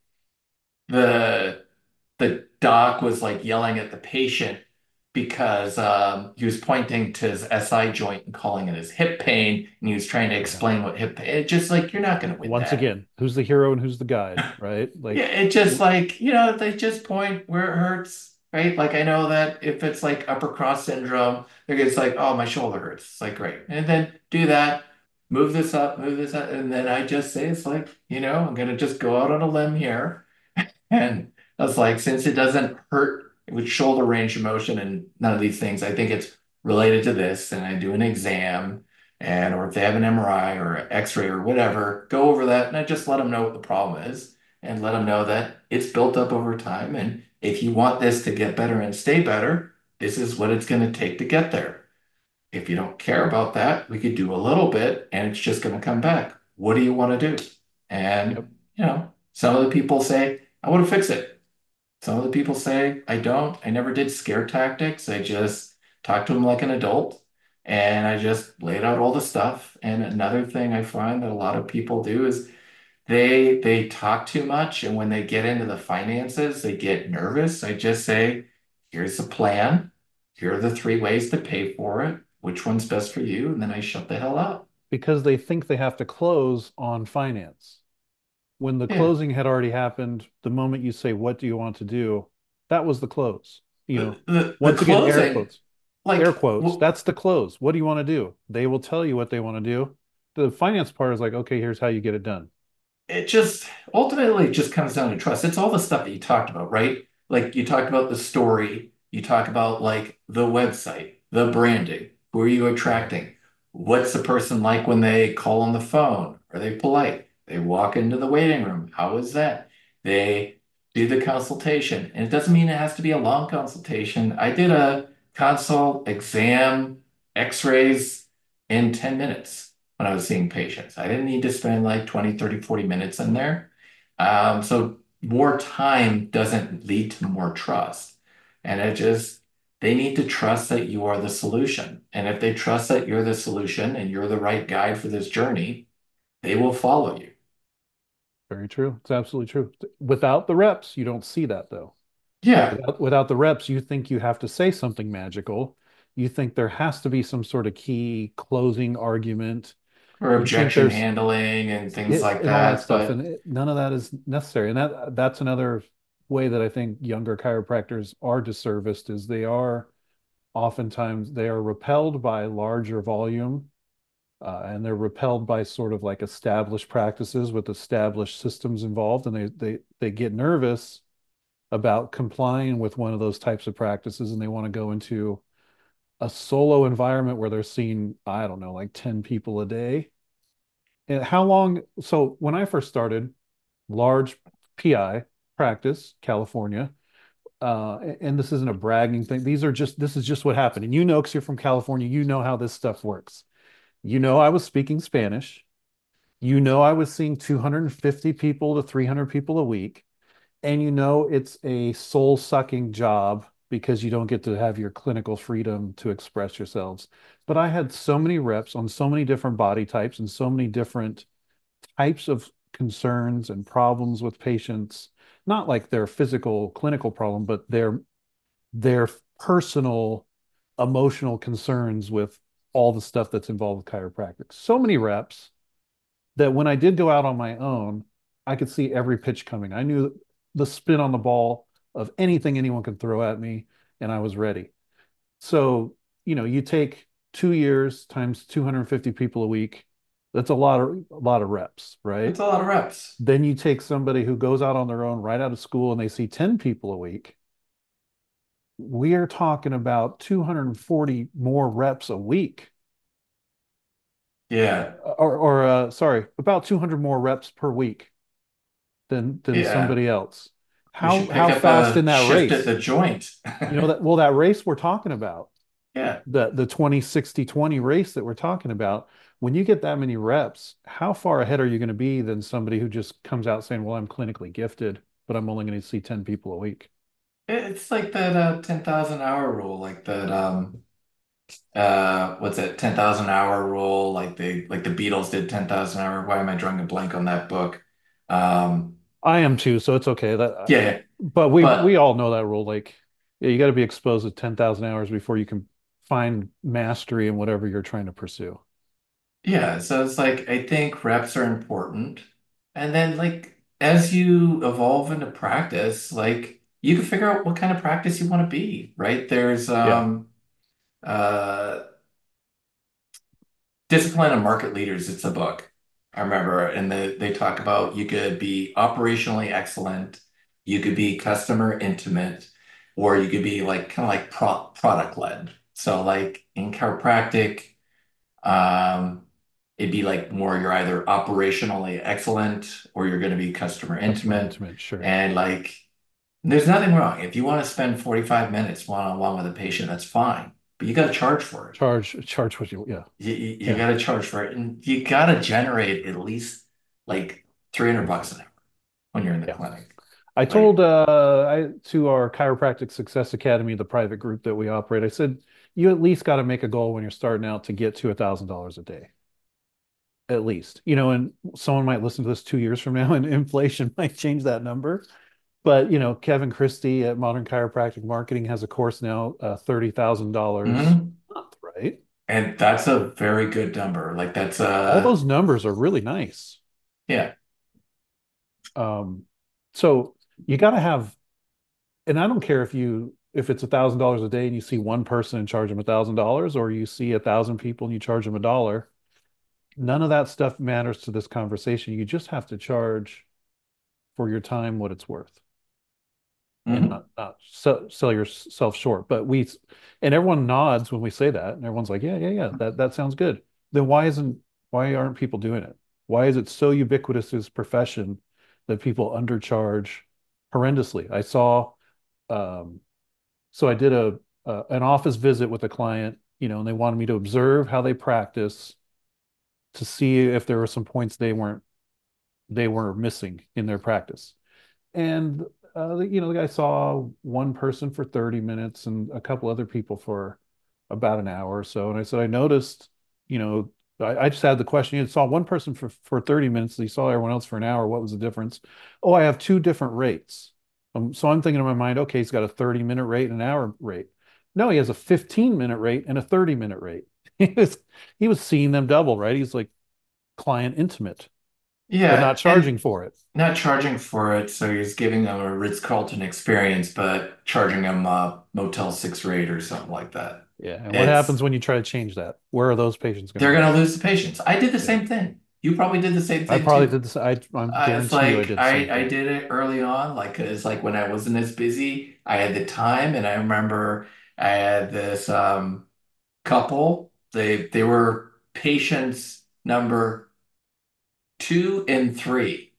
the the doc was like yelling at the patient because um, he was pointing to his S I joint and calling it his hip pain, and he was trying to Yeah. explain what hip pain. It's just like you're not going to win Once that. again, who's the hero and who's the guide, right? Yeah, Like, it just like, you know, they just point where it hurts, right? Like I know that if it's like upper cross syndrome, they're just like, oh, my shoulder hurts. It's like, great. And then do that, move this up, move this up. And then I just say, it's like, you know, I'm gonna just go out on a limb here. And I was like, since it doesn't hurt with shoulder range of motion and none of these things, I think it's related to this. And I do an exam and or if they have an M R I or an X-ray or whatever, go over that and I just let them know what the problem is and let them know that it's built up over time. And if you want this to get better and stay better, this is what it's going to take to get there. If you don't care about that, we could do a little bit and it's just going to come back. What do you want to do? yep. And, you know, some of the people say, I want to fix it. Some of the people say, I don't. I never did scare tactics. I just talked to them like an adult and I just laid out all the stuff. And another thing I find that a lot of people do is they they talk too much, and when they get into the finances, they get nervous. I just say, here's the plan. Here are the three ways to pay for it. Which one's best for you? And then I shut the hell up. Because they think they have to close on finance. When the Yeah. closing had already happened, the moment you say, what do you want to do? That was the close. You The know, the, the once again, air closing, quotes, air like, quotes, w that's the close. What do you want to do? They will tell you what they want to do. The finance part is like, okay, here's how you get it done. it just ultimately it just comes down to trust. It's all the stuff that you talked about, right? Like you talked about the story, you talk about like the website, the branding, who are you Right. attracting? What's the person like when they call on the phone? Are they polite? They walk into the waiting room. How is that? They do the consultation. And it doesn't mean it has to be a long consultation. I did a consult, exam, x-rays in ten minutes when I was seeing patients. I didn't need to spend like twenty, thirty, forty minutes in there. Um, so more time doesn't lead to more trust. And it just, they need to trust that you are the solution. And if they trust that you're the solution and you're the right guide for this journey, they will follow you. Very true. It's absolutely true. Without the reps, you don't see that though. Yeah. Without, without the reps, you think you have to say something magical. You think there has to be some sort of key closing argument. Or You think objection there's handling and things it, like and all that that. stuff, and But it, none of that is necessary. And that that's another way that I think younger chiropractors are disserviced is they are oftentimes they are repelled by larger volume, uh, and they're repelled by sort of like established practices with established systems involved, and they they they get nervous about complying with one of those types of practices, and they want to go into a solo environment where they're seeing, I don't know, like ten people a day. And how long? So when I first started, large P I practice, California, uh, and this isn't a bragging thing. These are just, this is just what happened. And you know, because you're from California, you know how this stuff works. You know, I was speaking Spanish. You know, I was seeing two hundred fifty people to three hundred people a week. And you know, it's a soul sucking job because you don't get to have your clinical freedom to express yourselves. But I had so many reps on so many different body types and so many different types of concerns and problems with patients, not like their physical clinical problem, but their their personal emotional concerns with all the stuff that's involved with chiropractic. So many reps that when I did go out on my own, I could see every pitch coming. I knew the spin on the ball of anything anyone could throw at me, and I was ready. So, you know, you take two years times two hundred fifty people a week. That's a lot of a lot of reps, right? that's a lot of reps. Then you take somebody who goes out on their own right out of school and they see ten people a week. We are talking about two hundred forty more reps a week, Yeah. or, or uh, sorry, about two hundred more reps per week than than Yeah. somebody else. We How should pick how up fast a in that shift at race? the joint. You know that well that race we're talking about, Yeah. the the twenty sixty twenty race that we're talking about, when you get that many reps, how far ahead are you going to be than somebody who just comes out saying, "Well, I'm clinically gifted, but I'm only going to see ten people a week." It's like that uh, ten thousand hour rule, like that. Um, uh what's it, ten thousand hour rule, like they like the Beatles did ten thousand hour. Why am I drawing a blank on that book? Um I am too, so it's okay. That, yeah, yeah. but we we But all know that rule. Like, yeah, you got to be exposed to ten thousand hours before you can find mastery in whatever you're trying to pursue. yeah, so it's like I think reps are important. And then like as you evolve into practice, like you can figure out what kind of practice you want to be, right? There's Yeah, um uh Discipline of Market Leaders, it's a book. I remember, and the, they talk about you could be operationally excellent, you could be customer intimate, or you could be like kind of like pro product led. So like in chiropractic, um, it'd be like more you're either operationally excellent or you're going to be customer customer intimate. intimate, sure. And like there's nothing wrong. If you want to spend forty-five minutes one-on-one with a patient, that's fine. But you got to charge for it. Charge charge what you, yeah, You, you, you yeah, got to charge for it, and you got to generate at least like three hundred bucks an hour when you're in the yeah. clinic. I Like, told uh I to our Chiropractic Success Academy, the private group that we operate, I said, you at least got to make a goal when you're starting out to get to a thousand dollars a day. At least. You know, and someone might listen to this two years from now and inflation might change that number. But you know, Kevin Christie at Modern Chiropractic Marketing has a course now, uh, thirty thousand dollars mhm. a month, right? And that's a very good number. Like that's All uh those numbers are really nice. yeah. Um, so you got to have, and I don't care if you if it's a thousand dollars a day and you see one person and charge them a thousand dollars, or you see a thousand people and you charge them a dollar. None of that stuff matters to this conversation. You just have to charge for your time what it's worth, and Mhm. not not sell, sell yourself short. But we, and everyone nods when we say that, and everyone's like, yeah, yeah, yeah, that that sounds good. Then why isn't why aren't people doing it? Why is it so ubiquitous as profession that people undercharge horrendously? I saw, um, so I did a, a an office visit with a client, you know, and they wanted me to observe how they practice to see if there were some points they weren't they were missing in their practice. And uh, you know, the guy saw one person for thirty minutes and a couple other people for about an hour or so. And I said, I noticed, you know, I, I just had the question. You saw one person for, for thirty minutes, and you saw everyone else for an hour. What was the difference? Oh, I have two different rates. Um, so I'm thinking in my mind, okay, he's got a thirty minute rate and an hour rate. No, he has a fifteen minute rate and a thirty minute rate. He was he was seeing them double, right? He's like client intimate, but Yeah, not and charging for it. not charging for it, so he's giving them a Ritz-Carlton experience, but charging them a Motel six rate or something like that. Yeah. And what It's happens when you try to change that? Where are those patients going to they're go? gonna lose the patients. I did the Yeah. same thing. You probably did the same I thing probably too. did this. I, I Uh, it's guarantee you I like did the same I I thing. did it early on, like it's like when I wasn't as busy, I had the time, and I remember I had this um couple. They they were patients number two and three.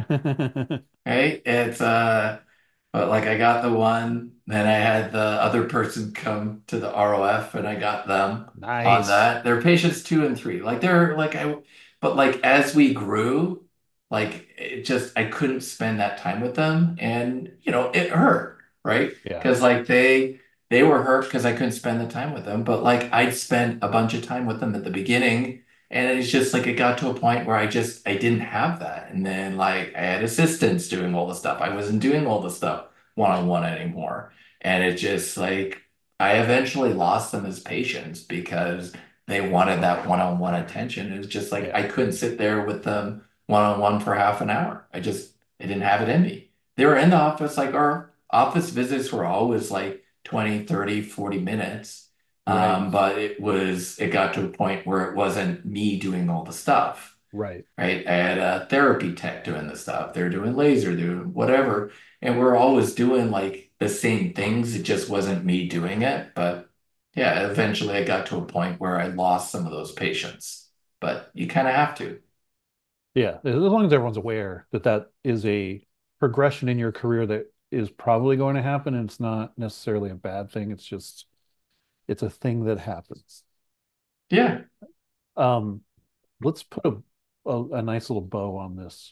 Right? It's uh but like I got the one, then I had the other person come to the R O F and I got them on Nice. that. They're patients two and three. Like they're like I but like as we grew, like it just I couldn't spend that time with them and you know, it hurt, right? Yeah. Because like they they were hurt because I couldn't spend the time with them, but like I'd spent a bunch of time with them at the beginning. And it's just like it got to a point where I just I didn't have that. And then like I had assistants doing all the stuff. I wasn't doing all the stuff one-on-one anymore. And it just like I eventually lost them as patients because they wanted that one-on-one attention. It was just like Yeah. I couldn't sit there with them one-on-one for half an hour. I just I didn't have it in me. They were in the office, like our office visits were always like twenty, thirty, forty minutes. Right. Um, but it was, it got to a point where it wasn't me doing all the stuff, Right. right? I had a therapy tech doing the stuff. They're doing laser, doing whatever. And we're always doing like the same things. It just wasn't me doing it. But yeah, eventually I got to a point where I lost some of those patients. But you kind of have to. Yeah. As long as everyone's aware that that is a progression in your career that is probably going to happen, and it's not necessarily a bad thing. It's just it's a thing that happens. Yeah. Um, let's put a, a, a nice little bow on this.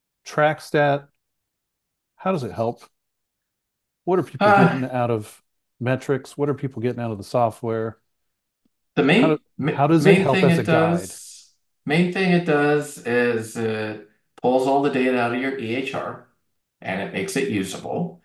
Track stat, how does it help? What are people Uh, getting out of? metrics? What are people getting out of the software? The How do, main ma how does it main help thing as a it guide? does, main thing it does is it pulls all the data out of your E H R and it makes it usable.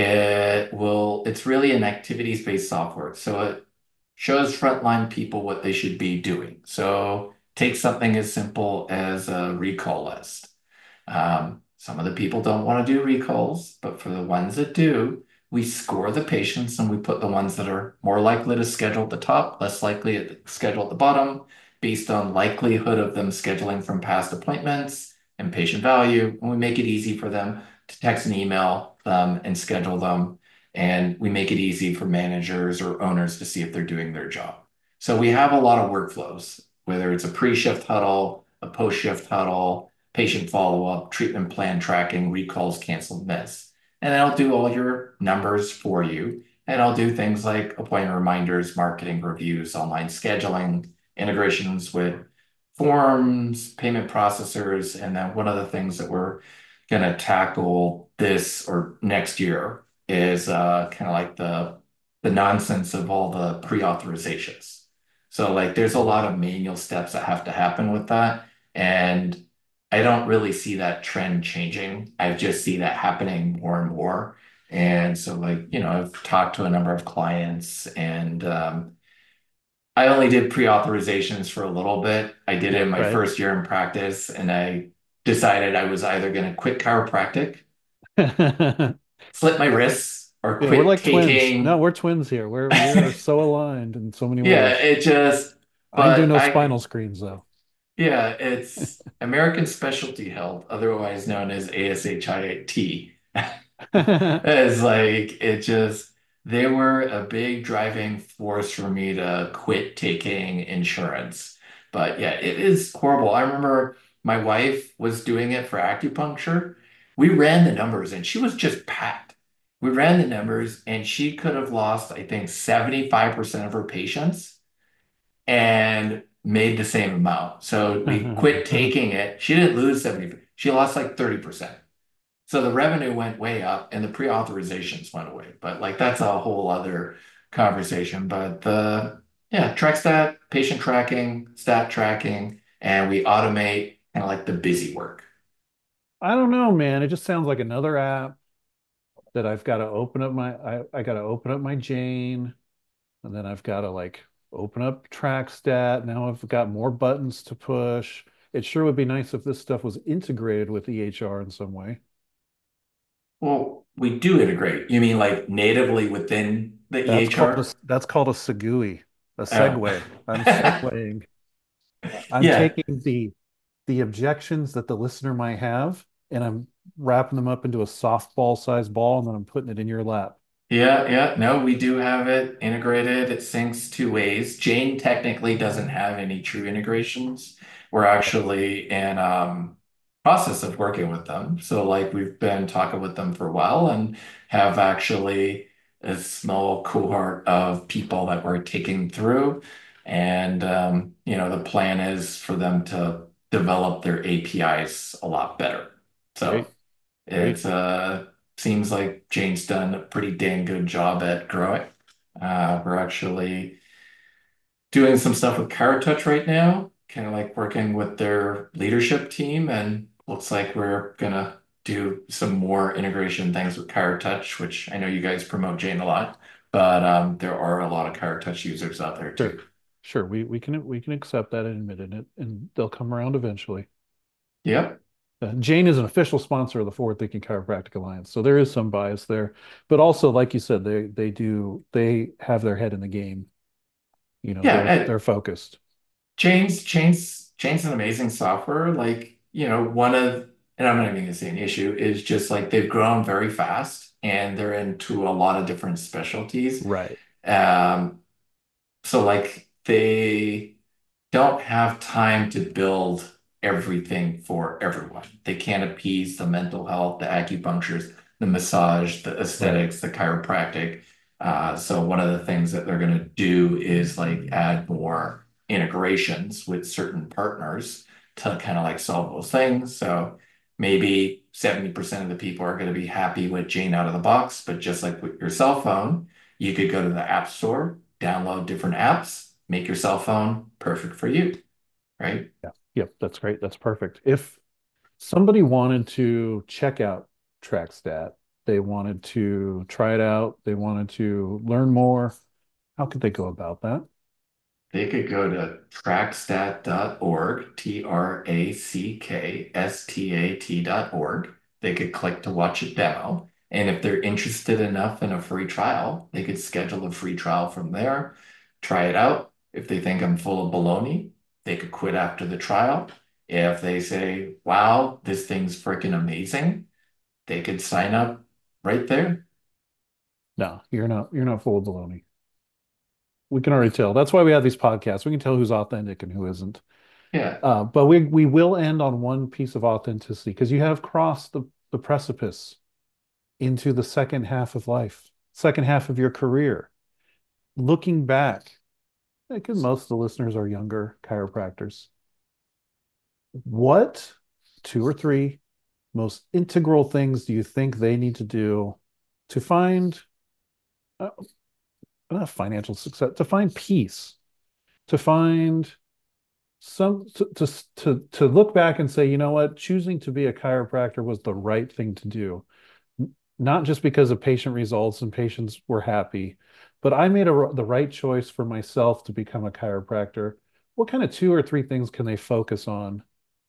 It will, it's really an activities-based software. So it shows frontline people what they should be doing. So take something as simple as a recall list. Um, some of the people don't want to do recalls, but for the ones that do, we score the patients and we put the ones that are more likely to schedule at the top, less likely to schedule at the bottom, based on likelihood of them scheduling from past appointments and patient value. And we make it easy for them to text and email them and schedule them. And we make it easy for managers or owners to see if they're doing their job. So we have a lot of workflows, whether it's a pre-shift huddle, a post-shift huddle, patient follow-up, treatment plan tracking, recalls, canceled meds. And I'll do all your numbers for you. And I'll do things like appointment reminders, marketing reviews, online scheduling, integrations with forms, payment processors. And then one of the things that we're going to tackle this or next year is uh, kind of like the, the nonsense of all the pre-authorizations. So like there's a lot of manual steps that have to happen with that. And I don't really see that trend changing. I just see that happening more and more. And so like, you know, I've talked to a number of clients and um, I only did pre-authorizations for a little bit. I did it in my Right. first year in practice and I decided I was either going to quit chiropractic, Yeah, slit my wrists, or we're quit like twins. No, taking. we're twins here. We're we are so aligned in so many Yeah, ways. it just, I do but no I, spinal screens though. yeah, it's American Specialty Health, otherwise known as A S H I T. It's like it just they were a big driving force for me to quit taking insurance. But yeah, it is horrible. I remember my wife was doing it for acupuncture. We ran the numbers and she was just packed. We ran the numbers and she could have lost, I think, seventy-five percent of her patients and made the same amount. So we quit taking it. She didn't lose seventy, she lost like thirty percent. So the revenue went way up and the pre-authorizations went away. But like that's a whole other conversation. But the yeah, TrackStat, patient tracking, stat tracking, and we automate kind of like the busy work. I don't know, man. It just sounds like another app that I've got to open up my I, I got to open up my Jane, and then I've got to like open up TrackStat. Now I've got more buttons to push. It sure would be nice if this stuff was integrated with E H R in some way. Well, we do integrate. You mean like natively within the That's called a E H R? that's called a segui, a Oh. segue. I'm segueing. I'm Yeah, taking the the objections that the listener might have, and I'm wrapping them up into a softball sized ball, and then I'm putting it in your lap. yeah, yeah. No, we do have it integrated. It syncs two ways. Jane technically doesn't have any true integrations. We're actually in um process of working with them. So like we've been talking with them for a while and have actually a small cohort of people that we're taking through. And um, you know, the plan is for them to develop their A P Is a lot better. So Great, it's great. uh seems like Jane's done a pretty dang good job at growing. Uh, we're actually doing some stuff with CareTouch right now, kind of like working with their leadership team, and looks like we're gonna do some more integration things with CareTouch, which I know you guys promote Jane a lot, but um, there are a lot of CareTouch users out there Sure, too. sure. We we can we can accept that and admit it, and they'll come around eventually. Yep. Uh, Jane is an official sponsor of the Forward Thinking Chiropractic Alliance, so there is some bias there. But also, like you said, they they do they have their head in the game. You know, Yeah, they're and they're focused. Jane's Jane's Jane's an amazing software. Like, you know, one of, and I'm not even gonna say an issue, is just like they've grown very fast and they're into a lot of different specialties. Right. Um, so like they don't have time to build everything for everyone. They can't appease the mental health, the acupuncturists, the massage, the Right. aesthetics, the chiropractic. Uh, so one of the things that they're going to do is like add more integrations with certain partners to kind of like solve those things. So maybe seventy percent of the people are going to be happy with Jane out of the box, but just like with your cell phone, You could go to the App Store, download different apps, make your cell phone perfect for you, right? Yeah. Yep. That's great. That's perfect. If somebody wanted to check out TrackStat, they wanted to try it out, they wanted to learn more, how could they go about that? They could go to trackstat dot org, T R A C K S T A T dot org. They could click to watch a demo. And if they're interested enough in a free trial, they could schedule a free trial from there, try it out. If they think I'm full of baloney, they could quit after the trial. If they say, wow, this thing's freaking amazing, they could sign up right there. No, you're not you're not full of baloney. We can already tell. That's why we have these podcasts. We can tell who's authentic and who isn't. Yeah. Uh, but we we will end on one piece of authenticity because you have crossed the, the precipice into the second half of life, second half of your career. Looking back, because most of the listeners are younger chiropractors, what two or three most integral things do you think they need to do to find uh, not financial success, to find peace, to find some to, to to to look back and say, you know what, choosing to be a chiropractor was the right thing to do, not just because of patient results and patients were happy, but I made a, the right choice for myself to become a chiropractor. What kind of two or three things can they focus on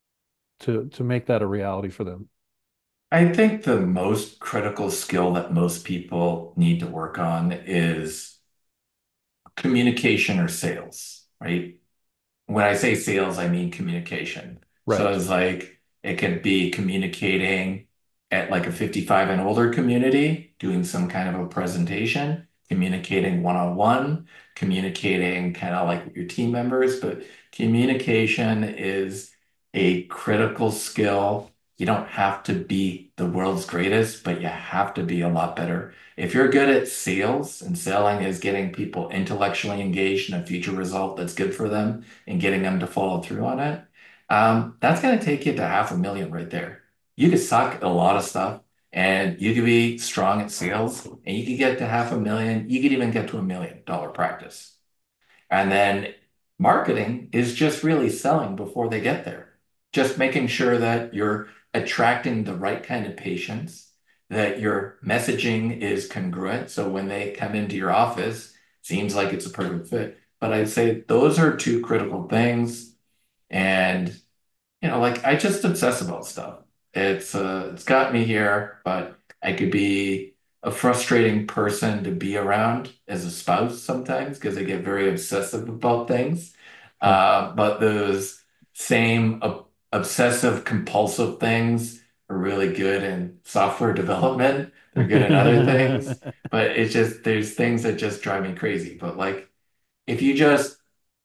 to to make that a reality for them? I think the most critical skill that most people need to work on is communication or sales, right? When I say sales, I mean communication. So Right. it's like it could be communicating at like a fifty-five and older community, doing some kind of a presentation, communicating one-on-one, communicating kind of like with your team members, but communication is a critical skill. You don't have to be the world's greatest, but you have to be a lot better. If you're good at sales and selling is getting people intellectually engaged in a future result that's good for them and getting them to follow through on it, um, that's going to take you to half a million right there. You could suck at a lot of stuff and you could be strong at sales and you could get to half a million. You could even get to a million dollar practice. And then marketing is just really selling before they get there. Just making sure that you're attracting the right kind of patients, that your messaging is congruent. So when they come into your office, seems like it's a perfect fit. But I'd say those are two critical things. And, you know, like I just obsess about stuff. It's uh, it's got me here, but I could be a frustrating person to be around as a spouse sometimes because I get very obsessive about things. Huh. Uh, but those same ob obsessive compulsive things are really good in software development. They're good in other things, but it's just there's things that just drive me crazy. But like if you just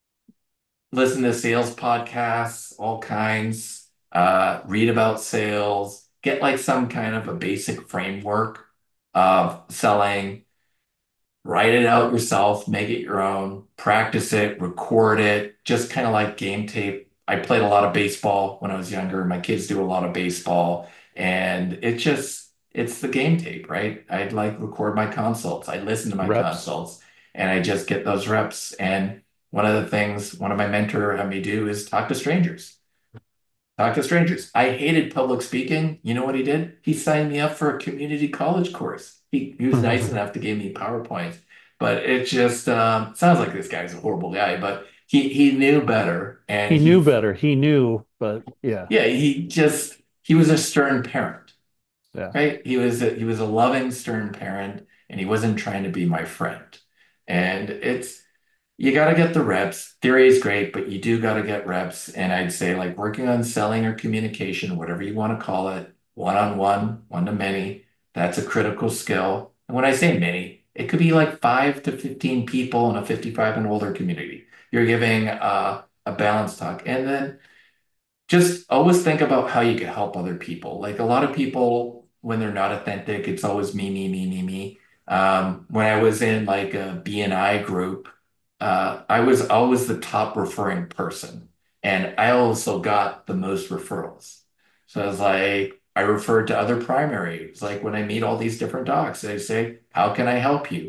listen to sales podcasts, all kinds, uh, read about sales, get like some kind of a basic framework of selling, write it out yourself, make it your own, practice it, record it, just kind of like game tape. I played a lot of baseball when I was younger. My kids do a lot of baseball, and it just, it's the game tape, right? I'd like record my consults, I'd listen to my Reps. consults, and I just get those reps. And one of the things one of my mentor had me do is talk to strangers. Talk to strangers. I hated public speaking. You know what he did? He signed me up for a community college course. He, he was nice enough to give me PowerPoint, but it just um, sounds like this guy's a horrible guy, but he he knew better, and He knew he better. He knew, but yeah, yeah he just he was a stern parent, yeah. right? He was a, he was a loving stern parent, and he wasn't trying to be my friend. And it's you got to get the reps. Theory is great, but you do got to get reps. And I'd say, like, working on selling or communication, whatever you want to call it, one on one, one to many, that's a critical skill. And when I say many, it could be like five to fifteen people in a fifty-five and older community. You're giving uh, a balanced talk. And then just always think about how you can help other people. Like a lot of people, when they're not authentic, it's always me, me, me, me, me. Um, when I was in like a B and I group, uh, I was always the top referring person. And I also got the most referrals. So I was like, I referred to other primaries. Like when I meet all these different docs, they say, how can I help you?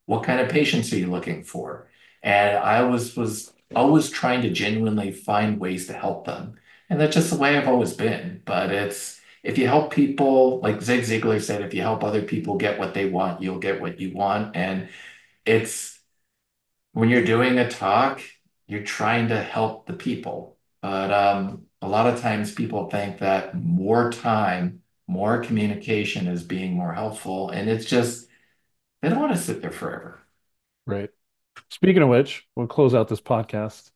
What kind of patients are you looking for? And I was was always trying to genuinely find ways to help them. And that's just the way I've always been. But it's if you help people, like Zig Ziglar said, if you help other people get what they want, you'll get what you want. And it's when you're doing a talk, you're trying to help the people. But um, a lot of times people think that more time, more communication is being more helpful. And it's just, they don't want to sit there forever. Right. Speaking of which, we'll close out this podcast.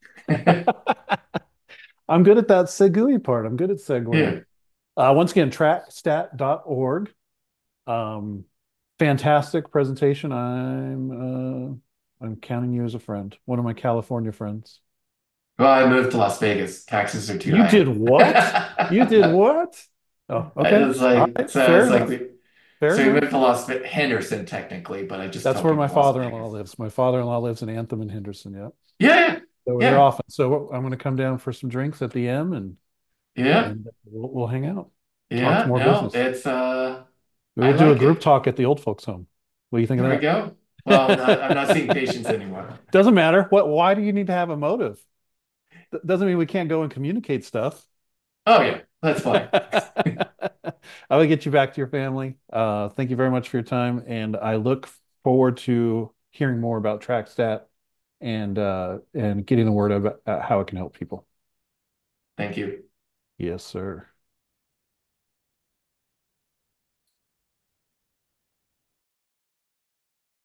I'm good at that segue part. I'm good at Yeah. segueing. Uh, once again, track stat dot org. Um, fantastic presentation. I'm uh, I'm counting you as a friend, one of my California friends. Well, I moved to Las Vegas. Taxes are too You did high. what? You did what? Oh, It okay. was All like, right. so Fair it's like enough. we, Fair so we enough. moved to Las Ve Henderson technically, but I just That's tell where my people Las father-in-law Vegas. lives. My father-in-law lives in Anthem and Henderson. Yeah. Yeah, So we're there yeah, often. So I'm going to come down for some drinks at the M and yeah, and we'll, we'll hang out, talk some yeah. more No, business. it's uh, We I will do a like group it. talk at the old folks home. What do you think There we of go. Well, I'm not, I'm not seeing that? patients anymore. Doesn't matter. What? Why do you need to have a motive? That doesn't mean we can't go and communicate stuff. Oh yeah, that's fine. I will get you back to your family. Uh, thank you very much for your time, and I look forward to hearing more about TrackStat and uh, and getting the word about how it can help people. Thank you. Yes, sir.